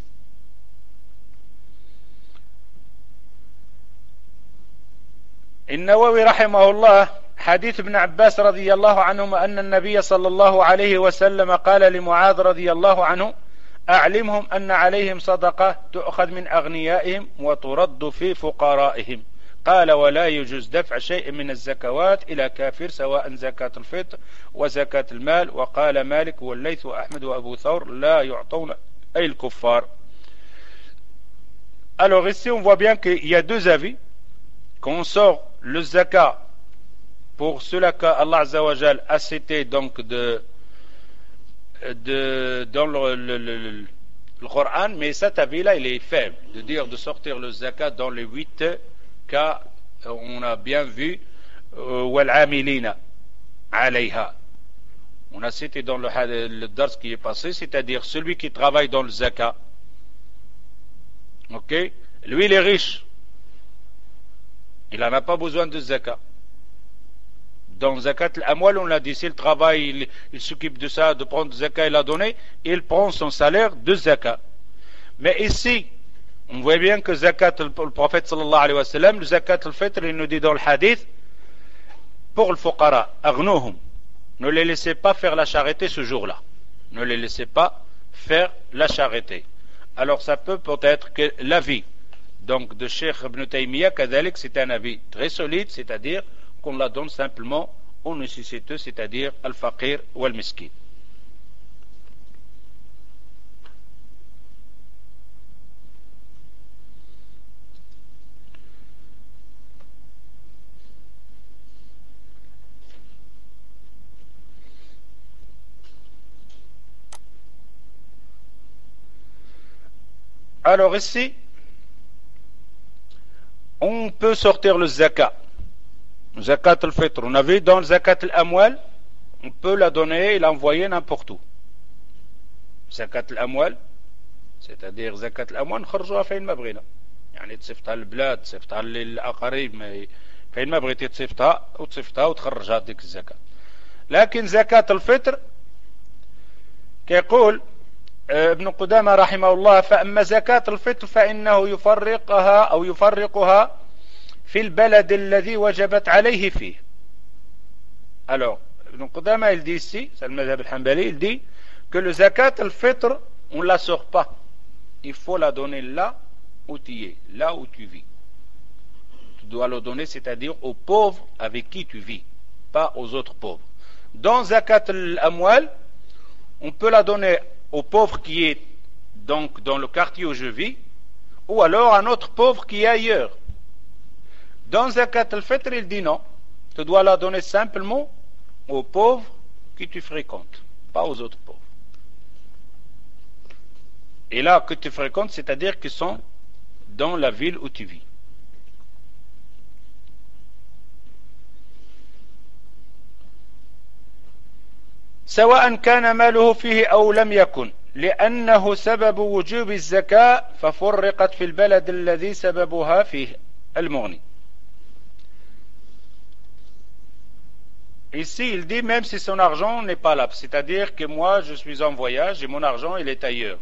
النووي رحمه الله حديث ابن عباس رضي الله عنهما أن النبي صلى الله عليه وسلم قال لمعاذ رضي الله عنه أعلمهم أن عليهم صدقة تؤخذ من أغنيائهم وترد في فقرائهم قال ولا يجوز دفع شيء من الزكوات إلى كافر سواء زكاة الفطر وزكاة المال. وقال مالك والليث وأحمد وأبو ثور لا يعطون أي الكفار. Alors ici on voit bien qu'il y a deux avis. Quand on sort le zakat pour cela qu'Allah Azza wa Jal a cité donc dans le Coran, mais cet avis-là il est faible, de dire de sortir le zakat dans les 8 cas, on a bien vu wal-amilina alayha. On a cité dans le dars qui est passé, c'est-à-dire celui qui travaille dans le zakat. Ok, lui il est riche, il n'en a pas besoin de zakat. Dans zakat al-amwal, on l'a dit, s'il travaille, il s'occupe de ça, de prendre zakat, il a donné, il prend son salaire de zakat. Mais ici, on voit bien que zakat, le prophète sallallahu alayhi wa sallam, le zakat al-fitr, il nous dit dans le hadith, pour le fuqara, aghnouhum, ne les laissez pas faire la charité ce jour-là. Ne les laissez pas faire la charité. Alors ça peut-être que l'avis donc de Cheikh Ibn Taymiyyah, kadalik, c'est un avis très solide, c'est-à-dire qu'on la donne simplement aux nécessiteux, c'est-à-dire al-faqir ou al-miskin. Alors ici, on peut sortir le zakat. Zakat al-fitr. On a vu dans le zakat al-amwal, on peut la donner et l'envoyer n'importe où. Zakat al-amwal, c'est-à-dire zakat al-amwal, نخرجوها فين ما بغينا. يعني تصيفطها للبلاد، تصيفطها للأقارب، فين ما بغيتي تصيفطها وتخرجها ديك الزكاة. لكن زكاة الفطر كيقول ابن قدامة رحمه الله: فأما زكاة الفطر فإنه يفرقها في البلد الذي وجبت عليه فيه. Alors, Ibn Qudama il dit ici, c'est le madhab al-Hanbali, il dit que le zakat al-fitr, on ne la sort pas. Il faut la donner là où tu es, là où tu vis. Tu dois la donner, c'est-à-dire aux pauvres avec qui tu vis, pas aux autres pauvres. Dans zakat al-amwal, on peut la donner aux pauvres qui est donc dans le quartier où je vis, ou alors à un autre pauvre qui est ailleurs. Dans zakat al-fitr, il dit non, tu dois la donner simplement aux pauvres qui tu fréquentes, pas aux autres pauvres. Et là, que tu fréquentes, c'est-à-dire qu'ils sont dans la ville où tu vis. سواء كان ماله فيه أو لم يكن لأنه سبب وجوب الزكاة ففرقت في البلد الذي سببها فيه المغني. Ici, il dit même si son argent n'est pas là, c'est-à-dire que moi je suis en voyage et mon argent il est ailleurs.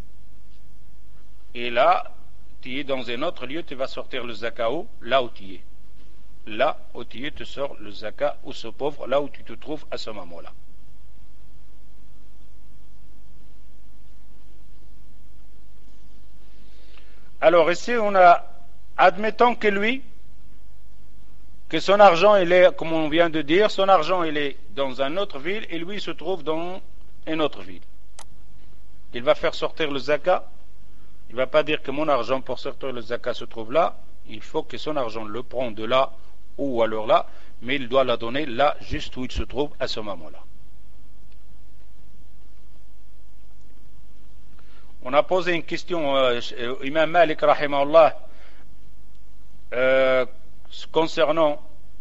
Et là, tu es dans un autre lieu, tu vas sortir le zakat là où tu es. Là où tu es, tu sors le zakat ou ce pauvre, là où tu te trouves à ce moment-là. Alors ici, on a, admettons que lui, que son argent, il est, comme on vient de dire, son argent, il est dans une autre ville et lui, il se trouve dans une autre ville. Il va faire sortir le zakat. Il ne va pas dire que mon argent pour sortir le zakat se trouve là. Il faut que son argent le prend de là ou alors là, mais il doit la donner là, juste où il se trouve à ce moment-là. On a posé une question Imam Malik rahimahullah concernant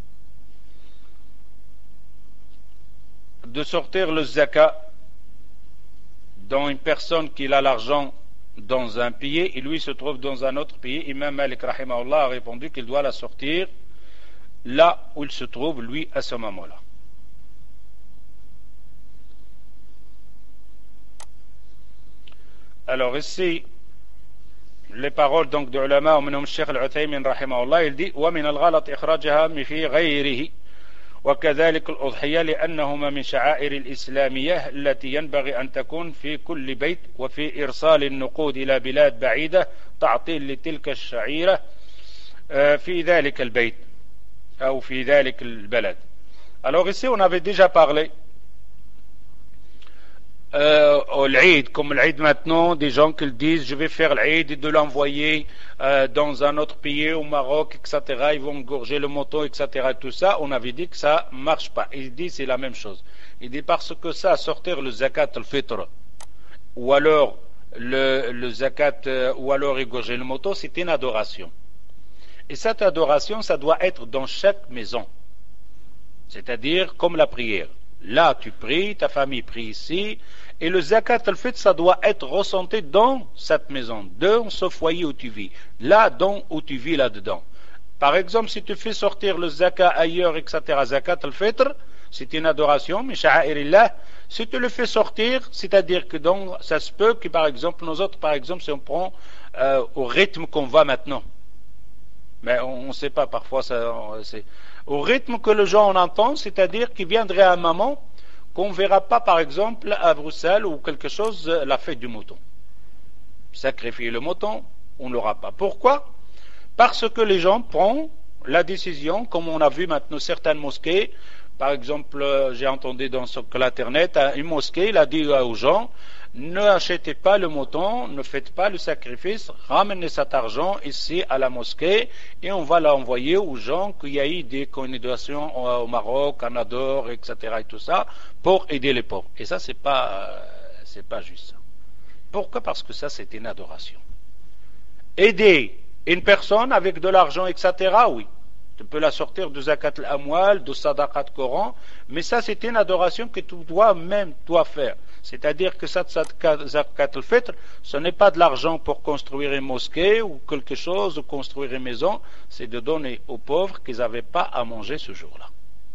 de sortir le zakat dans une personne qui a l'argent dans un pays et lui se trouve dans un autre pays. Imam Malik rahimahullah a répondu qu'il doit la sortir là où il se trouve lui à ce moment-là. Alors ici les paroles donc de ulama ومنهم الشيخ العثيمين رحمه الله, il dit ومن الغلط إخراجها في غيره وكذلك الأضحية لأنهما من شعائر الإسلامية التي ينبغي أن تكون في كل بيت وفي إرسال النقود إلى بلاد بعيدة تعطيل لتلك الشعيرة في ذلك البيت أو في ذلك البلد. Alors ici on avait déjà parlé l'Eid, comme l'Eid maintenant, des gens qui le disent, je vais faire l'Eid et de l'envoyer dans un autre pays, au Maroc, etc. Ils vont gorger le mouton, etc. Tout ça, on avait dit que ça marche pas. Il dit c'est la même chose. Il dit parce que ça, sortir le zakat al-fitr, ou alors le zakat, ou alors égorger le mouton, c'est une adoration. Et cette adoration, ça doit être dans chaque maison. C'est-à-dire comme la prière. Là, tu pries, ta famille prie ici, et le zakat al-fitr, ça doit être ressenti dans cette maison, dans ce foyer où tu vis, là, où tu vis là-dedans. Par exemple, si tu fais sortir le zakat ailleurs, etc., zakat al-fitr, c'est une adoration, mais sha'airillah, si tu le fais sortir, c'est-à-dire que ça se peut que, par exemple, nous autres, par exemple, si on prend au rythme qu'on va maintenant, mais on ne sait pas, parfois, c'est au rythme que les gens en entendent, c'est-à-dire qu'il viendrait un moment qu'on ne verra pas, par exemple, à Bruxelles ou quelque chose, la fête du mouton. Sacrifier le mouton, on ne l'aura pas. Pourquoi? Parce que les gens prennent la décision, comme on a vu maintenant certaines mosquées, par exemple, j'ai entendu dans l'internet, une mosquée, il a dit aux gens, ne achetez pas le mouton, ne faites pas le sacrifice, ramenez cet argent ici à la mosquée et on va l'envoyer aux gens qu'il y a eu des candidatures au Maroc, en Nador, etc. et tout ça, pour aider les pauvres. Et ça, c'est pas juste. Pourquoi? Parce que ça, c'est une adoration. Aider une personne avec de l'argent, etc., oui. Tu peux la sortir de zakat al-amwal, de sadaqat Coran, mais ça, c'est une adoration que tu dois même, toi, faire. C'est-à-dire que cette zakat al-fitr, ce n'est pas de l'argent pour construire une mosquée ou quelque chose, ou construire une maison, c'est de donner aux pauvres qu'ils n'avaient pas à manger ce jour-là.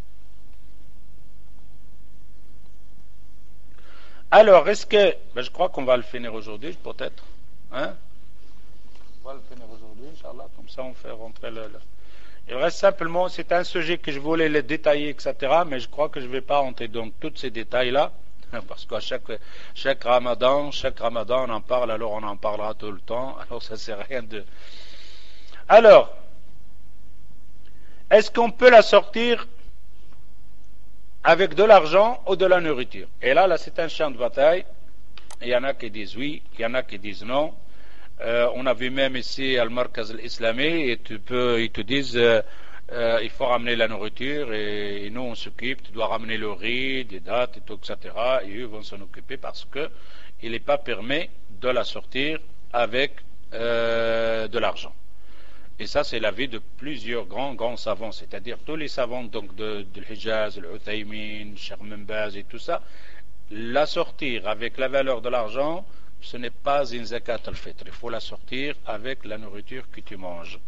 Alors, est-ce que... je crois qu'on va le finir aujourd'hui, peut-être. Hein? On va le finir aujourd'hui, Inch'Allah, comme ça on fait rentrer le... Il reste simplement, c'est un sujet que je voulais le détailler, etc., mais je crois que je ne vais pas rentrer dans tous ces détails-là, parce qu'à chaque Ramadan, on en parle, alors on en parlera tout le temps, alors ça ne sert à rien de... Alors, est-ce qu'on peut la sortir avec de l'argent ou de la nourriture? Et là, c'est un champ de bataille. Il y en a qui disent oui, il y en a qui disent non. On a vu même ici Al-Markaz al-Islami, et ils te disent il faut ramener la nourriture et nous on s'occupe, tu dois ramener le riz, des dates et tout, etc. Et eux vont s'en occuper parce que il n'est pas permis de la sortir avec de l'argent. Et ça, c'est l'avis de plusieurs grands savants, c'est-à-dire tous les savants donc de l'Hijaz, l'Uthaymin, Cheikh Ibn Baz et tout ça, la sortir avec la valeur de l'argent, ce n'est pas une zakat al-fitr. Il faut la sortir avec la nourriture que tu manges.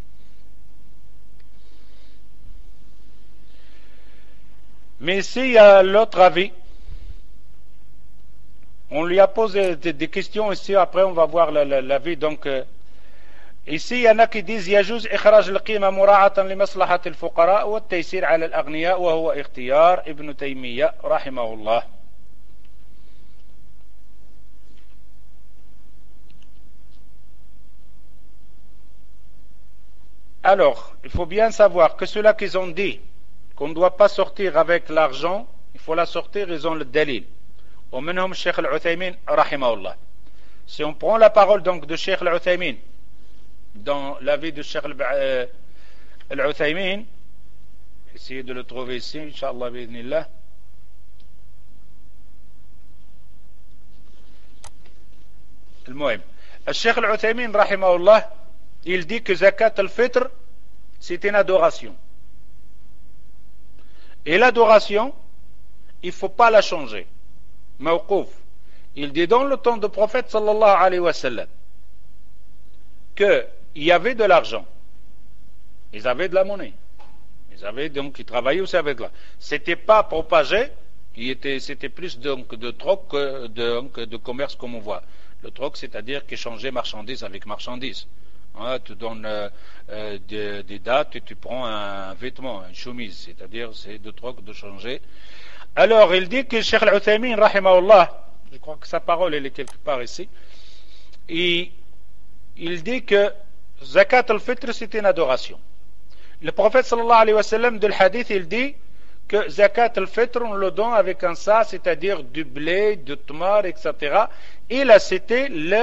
Mais ici, il y a l'autre avis. On lui a posé des questions ici, après on va voir l'avis. Donc, ici, il y en a qui disent يجوز إخراج القيمة مراعاة لمصلحة الفقراء والتيسير على الأغنياء وهو اختيار ابن تيمية رحمه الله. Alors, il faut bien savoir que ceux-là qui ont dit qu'on ne doit pas sortir avec l'argent, il faut la sortir, ils ont le dalil. ومنهم الشيخ العثيمين رحمه الله. Si on prend la parole donc de Cheikh al-Uthaymin dans l'avis de Cheikh al-Uthaymin, essayez de le trouver ici, Inch'Allah bi'idhnillah. المهم الشيخ العثيمين رحمه الله, il dit que zakat al-fitr c'est une adoration. Et l'adoration, il ne faut pas la changer. Mawqouf. Il dit dans le temps du prophète sallallahu alayhi wa sallam qu'il y avait de l'argent. Ils avaient de la monnaie. Ils travaillaient aussi avec là. C'était pas propagé, c'était plus donc de troc que de commerce comme on voit. Le troc, c'est-à-dire qu'échanger marchandises avec marchandises. Tu donnes des dates et tu prends un vêtement, une chemise, c'est-à-dire c'est de troc, de changer. Alors il dit que Cheikh al-Uthaymin rahimahullah, je crois que sa parole elle est quelque part ici, et il dit que zakat al-fitr c'est une adoration. Le prophète sallallahu alayhi wa sallam de l'hadith il dit que zakat al-fitr, on le donne avec un sa, c'est-à-dire du blé, du tmar, etc. Et là, c'était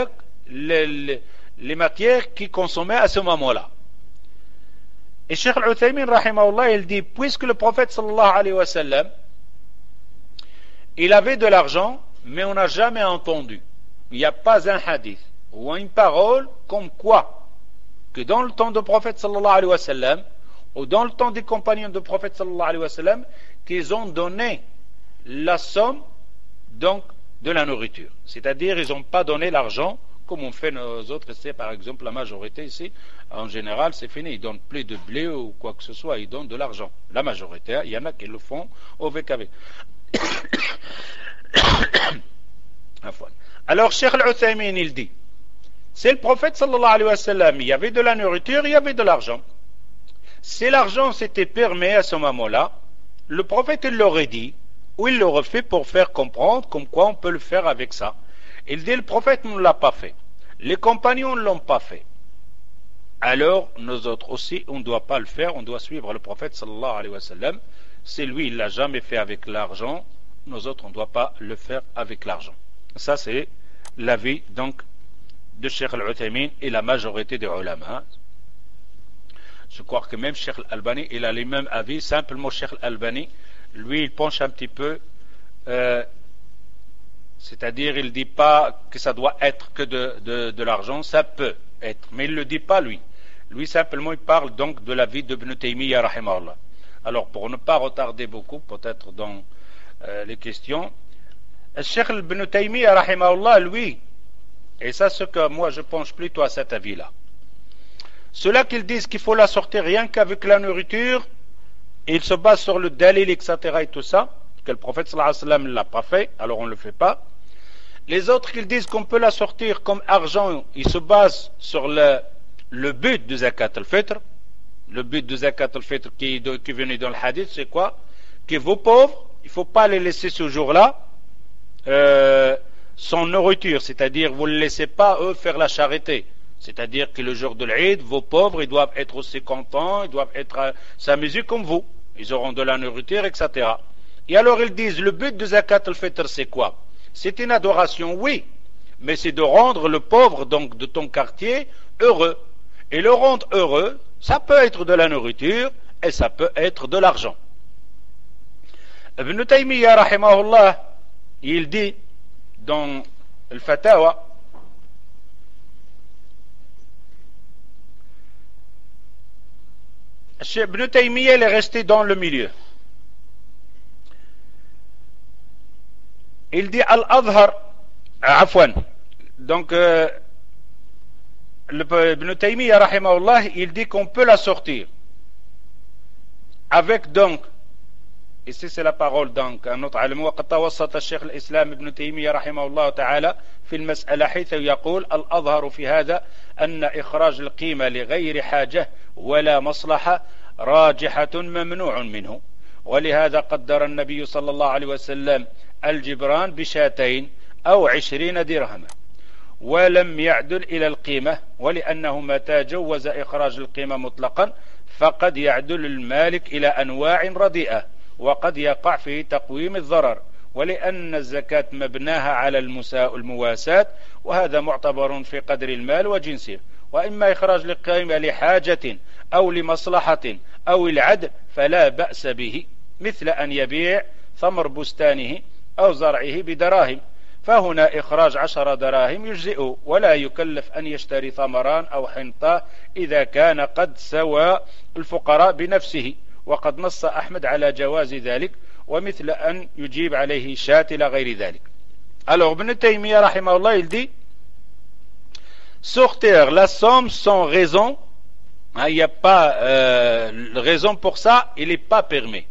les matières qui consommaient à ce moment-là. Et Cheikh Al-Uthaymin, rahimahullah, il dit, puisque le prophète sallallahu alayhi wa sallam, il avait de l'argent, mais on n'a jamais entendu, il n'y a pas un hadith ou une parole comme quoi que dans le temps du prophète sallallahu alayhi wa sallam ou dans le temps des compagnons du prophète sallallahu alayhi wa sallam qu'ils ont donné la somme donc de la nourriture, c'est-à-dire ils n'ont pas donné l'argent comme on fait nos autres ici, par exemple la majorité ici, en général c'est fini, ils donnent plus de blé ou quoi que ce soit, ils donnent de l'argent, la majorité, il y en a qui le font au VKV. Alors Cheikh Al-Uthaymin il dit, c'est le prophète sallallahu alayhi wa sallam, il y avait de la nourriture, il y avait de l'argent. Si l'argent s'était permis à ce moment-là, le prophète il l'aurait dit, ou il l'aurait fait pour faire comprendre comme quoi on peut le faire avec ça. Il dit, le prophète ne l'a pas fait, les compagnons ne l'ont pas fait. Alors nous autres aussi, on ne doit pas le faire, on doit suivre le prophète sallallahu alayhi wa sallam. Si lui il l'a jamais fait avec l'argent, nous autres on ne doit pas le faire avec l'argent. Ça c'est l'avis donc de Cheikh Al-Uthaymin et la majorité des ulama. Je crois que même Cheikh Al-Albani il a les mêmes avis, simplement Cheikh Al-Albani lui il penche un petit peu c'est-à-dire il ne dit pas que ça doit être que de l'argent, ça peut être, mais il ne le dit pas lui simplement il parle donc de l'avis d'Ibn Taymiyyah rahimahullah. Alors pour ne pas retarder beaucoup peut-être dans les questions, Cheikh Ibn Taymiyyah rahimahullah lui, et ça c'est ce que moi je penche plutôt à cet avis là, ceux-là qu'ils disent qu'il faut la sortir rien qu'avec la nourriture, ils se basent sur le dalil etc et tout ça, que le prophète sallallahu alayhi wa sallam ne l'a pas fait, alors on ne le fait pas. Les autres qu'ils disent qu'on peut la sortir comme argent, ils se basent sur le but de zakat al-fitr. Le but de zakat al-fitr qui est venu dans le hadith, c'est quoi? Que vos pauvres, il ne faut pas les laisser ce jour-là sans nourriture, c'est-à-dire vous ne les laissez pas eux faire la charité, c'est-à-dire que le jour de l'Eid, vos pauvres ils doivent être aussi contents, ils doivent être s'amuser comme vous, ils auront de la nourriture, etc. Et alors ils disent le but de zakat al-fitr c'est quoi? C'est une adoration, oui, mais c'est de rendre le pauvre donc de ton quartier heureux, et le rendre heureux ça peut être de la nourriture et ça peut être de l'argent. Ibn Taymiyyah rahimahullah il dit dans le Fatawa, Ibn Taymiyyah est resté dans le milieu. Il dit Al-Azhar, afwan, donc Ibn Taymiyyah rahimahullah il dit qu'on peut la sortir avec donc, ici c'est la parole donc un autre علم وقد توسط الشيخ الإسلام ابن تيمية رحمه الله تعالى في المسألة حيث يقول الأظهر في هذا أن إخراج القيمة لغير حاجة ولا مصلحة راجحة ممنوع منه ولهذا قدر النبي صلى الله عليه وسلم الجبران بشاتين أو 20 درهما ولم يعدل إلى القيمة ولأنه متى جوز إخراج القيمة مطلقا فقد يعدل المالك إلى أنواع رديئة وقد يقع فيه تقويم الضرر ولأن الزكاة مبناها على المواساة وهذا معتبر في قدر المال وجنسه وإما إخراج القيمة لحاجة أو لمصلحة أو العدل فلا بأس به مثل أن يبيع ثمر بستانه أو زرعه بدراهم فهنا إخراج 10 دراهم يجزئ ولا يكلف أن يشتري ثمران أو حنطة إذا كان قد سوى الفقراء بنفسه وقد نص أحمد على جواز ذلك ومثل أن يجيب عليه شاة إلى غير ذلك. Alors Ibn Taymiyyah rahimahullah il dit sortir la somme sans raison, il n'y a pas raison pour ça, il n'est pas permis.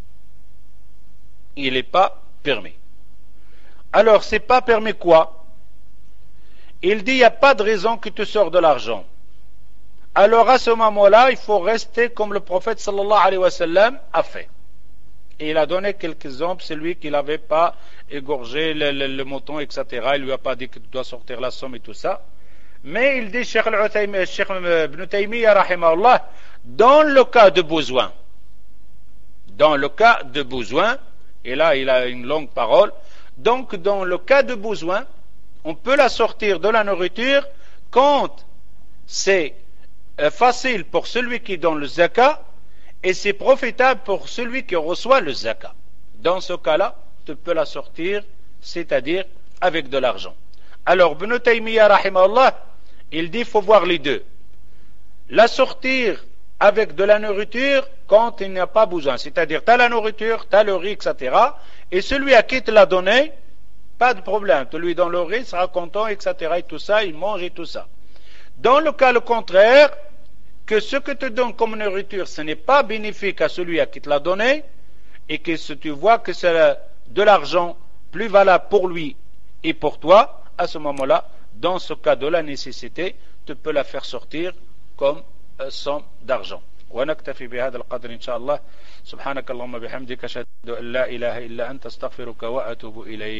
Il n'est pas permis. Alors c'est pas permis quoi? Il dit il n'y a pas de raison que tu sors de l'argent. Alors à ce moment-là, il faut rester comme le prophète sallallahu alayhi wa sallam a fait. Et il a donné quelques exemples, c'est lui qui n'avait pas égorgé le mouton, etc. Il lui a pas dit que tu dois sortir la somme et tout ça. Mais il dit, Cheikh Ibn Taymiyyah rahimahullah, dans le cas de besoin, dans le cas de besoin, et là il a une longue parole, donc dans le cas de besoin, on peut la sortir de la nourriture quand c'est facile pour celui qui donne le zakat et c'est profitable pour celui qui reçoit le zakat. Dans ce cas-là, tu peux la sortir, c'est-à-dire avec de l'argent. Alors, Ibn Taymiyyah, rahimahullah, il dit qu'il faut voir les deux. La sortir avec de la nourriture quand il n'y a pas besoin. C'est-à-dire, tu as la nourriture, tu as le riz, etc. Et celui à qui te l'a donné, pas de problème. Tu lui donnes le riz, il sera content, etc. Et tout ça, il mange et tout ça. Dans le cas le contraire, que ce que tu donnes comme nourriture, ce n'est pas bénéfique à celui à qui te l'a donné, et que si tu vois que c'est de l'argent plus valable pour lui et pour toi, à ce moment-là, dans ce cas de la nécessité, tu peux la faire sortir comme somme d'argent. ونكتفي بهذا القدر إن شاء الله. سبحانك اللهم بحمدك أشهد أن لا إله إلا أنت أستغفرك وأتوب إليك.